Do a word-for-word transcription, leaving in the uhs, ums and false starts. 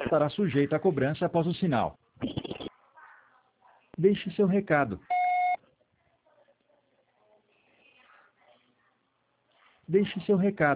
estará sujeito à cobrança após o sinal. Deixe seu recado. Deixe seu recado.